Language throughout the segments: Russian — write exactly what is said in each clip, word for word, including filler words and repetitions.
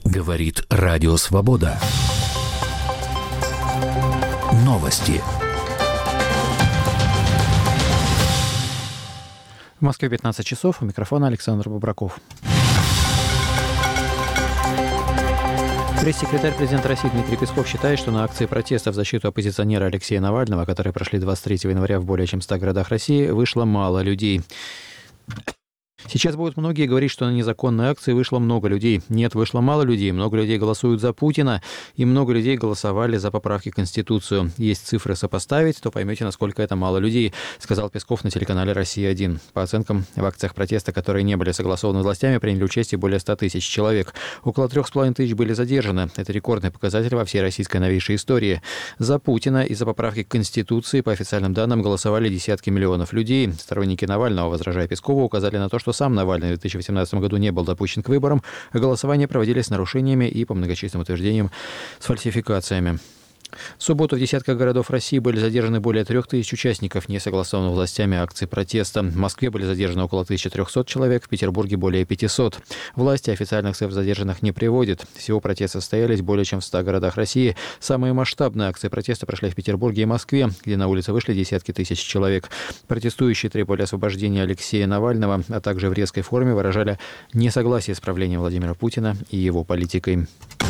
Говорит Радио Свобода. Новости. В Москве пятнадцать часов. У микрофона Александр Бобраков. Пресс-секретарь президента России Дмитрий Песков считает, что на акции протеста в защиту оппозиционера Алексея Навального, которые прошли двадцать третьего января в более чем ста городах России, вышло мало людей. Сейчас будут многие говорить, что на незаконные акции вышло много людей. Нет, вышло мало людей. Много людей голосуют за Путина, и много людей голосовали за поправки в Конституцию. Есть цифры сопоставить, то поймете, насколько это мало людей, сказал Песков на телеканале «Россия один». По оценкам, в акциях протеста, которые не были согласованы властями, приняли участие более ста тысяч человек. Около трех с половиной тысяч были задержаны. Это рекордный показатель во всей российской новейшей истории. За Путина и за поправки к Конституции, по официальным данным, голосовали десятки миллионов людей. Сторонники Навального, возражая Пескову, указали на то, что сам Навальный в две тысячи восемнадцатом году не был допущен к выборам, а голосования проводились с нарушениями и, по многочисленным утверждениям, с фальсификациями. В субботу в десятках городов России были задержаны более трех тысяч участников несогласованных властями акций протеста. В Москве были задержаны около тысячи трехсот человек, в Петербурге более пятисот. Власти официальных цифр задержанных не приводят. Всего протесты состоялись более чем в ста городах России. Самые масштабные акции протеста прошли в Петербурге и Москве, где на улицы вышли десятки тысяч человек. Протестующие требовали освобождения Алексея Навального, а также в резкой форме выражали несогласие с правлением Владимира Путина и его политикой.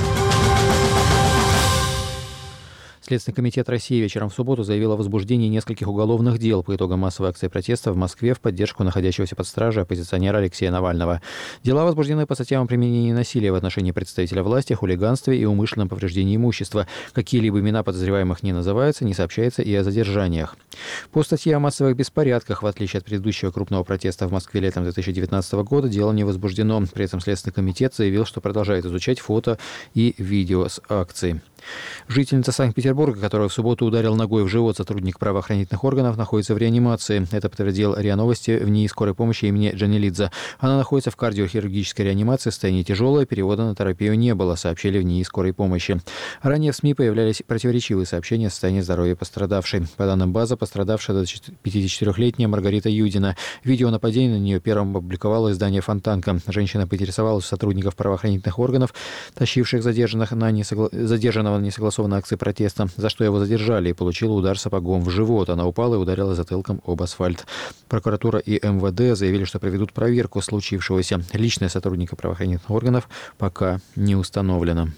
Следственный комитет России вечером в субботу заявил о возбуждении нескольких уголовных дел по итогам массовой акции протеста в Москве в поддержку находящегося под стражей оппозиционера Алексея Навального. Дела возбуждены по статьям о применении насилия в отношении представителя власти, хулиганстве и умышленном повреждении имущества. Какие-либо имена подозреваемых не называются, не сообщается и о задержаниях. По статье о массовых беспорядках, в отличие от предыдущего крупного протеста в Москве летом две тысячи девятнадцатого года, дело не возбуждено. При этом Следственный комитет заявил, что продолжает изучать фото и видео с акции. Жительница Санкт-Петербурга, которую в субботу ударил ногой в живот сотрудник правоохранительных органов, находится в реанимации. Это подтвердил РИА Новости в НИИ скорой помощи имени Джанелидзе. Она находится в кардиохирургической реанимации, состояние тяжелое, перевода на терапию не было, сообщили в НИИ скорой помощи. Ранее в СМИ появлялись противоречивые сообщения о состоянии здоровья пострадавшей. По данным БАЗа, пострадавшая пятидесятичетырёхлетняя Маргарита Юдина. Видео нападения на нее первым опубликовало издание «Фонтанка». Женщина поинтересовалась у сотрудников правоохранительных органов, тащивших задержанных на несогла... задержанного на несогласованной акции протеста, за что его задержали, и получила удар сапогом в живот. Она упала и ударила затылком об асфальт. Прокуратура и эм вэ дэ заявили, что проведут проверку случившегося. Личность сотрудника правоохранительных органов пока не установлена.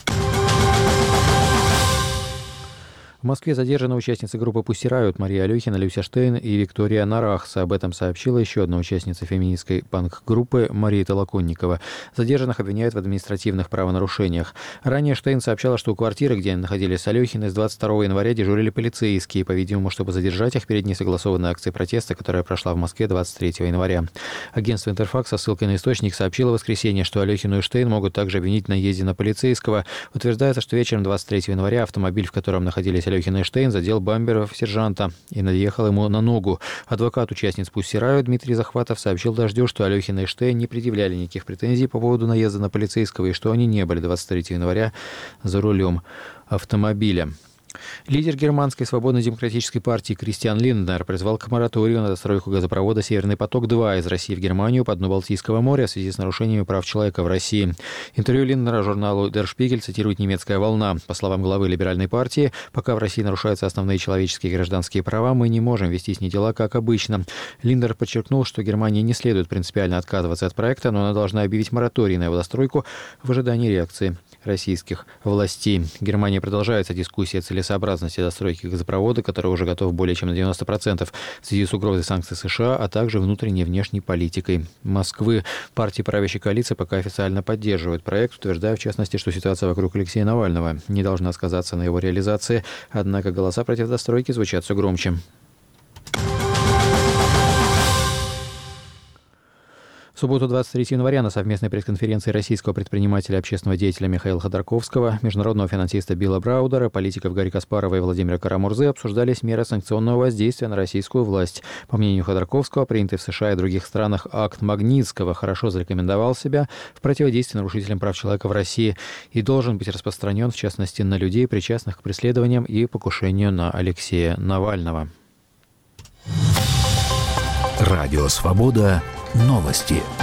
В Москве задержаны участницы группы «Пусси Райот» Мария Алехина, Люся Штейн и Виктория Нарахс. Об этом сообщила еще одна участница феминистской панк-группы Мария Толоконникова. Задержанных обвиняют в административных правонарушениях. Ранее Штейн сообщала, что у квартиры, где они находились с Алехиной, с двадцать второго января дежурили полицейские, по-видимому, чтобы задержать их перед несогласованной акцией протеста, которая прошла в Москве двадцать третьего января. Агентство «Интерфакс» со ссылкой на источник сообщило в воскресенье, что Алехину и Штейн могут также обвинить в наезде на полицейского. Утверждается, что вечером двадцать третьего января автомобиль, в котором находились Алехина и Штейн, задел бампер сержанта и наехал ему на ногу. Адвокат участниц «Пусси Райот» Дмитрий Захватов сообщил «Дождю», что Алехина и Штейн не предъявляли никаких претензий по поводу наезда на полицейского и что они не были двадцать третьего января за рулем автомобиля. Лидер германской свободно-демократической партии Кристиан Линднер призвал к мораторию на достройку газопровода «Северный поток-два» из России в Германию по дну Балтийского моря в связи с нарушениями прав человека в России. Интервью Линднера журналу Der Spiegel цитирует немецкая «Волна». По словам главы либеральной партии, пока в России нарушаются основные человеческие и гражданские права, мы не можем вести с ней дела, как обычно. Линднер подчеркнул, что Германии не следует принципиально отказываться от проекта, но она должна объявить мораторий на его достройку в ожидании реакции российских властей. Германия продолжается дискуссия о целесообразности достройки газопровода, который уже готов более чем на девяносто процентов в связи с угрозой санкций США, а также внутренней и внешней политикой Москвы. Партии правящей коалиции пока официально поддерживают проект, утверждая в частности, что ситуация вокруг Алексея Навального не должна сказаться на его реализации, однако голоса против достройки звучат все громче. В субботу, двадцать третьего января, на совместной пресс-конференции российского предпринимателя и общественного деятеля Михаила Ходорковского, международного финансиста Билла Браудера, политиков Гарри Каспарова и Владимира Карамурзы обсуждались меры санкционного воздействия на российскую власть. По мнению Ходорковского, принятый в США и других странах акт Магнитского хорошо зарекомендовал себя в противодействии нарушителям прав человека в России и должен быть распространен, в частности, на людей, причастных к преследованиям и покушению на Алексея Навального. Радио «Свобода». Новости.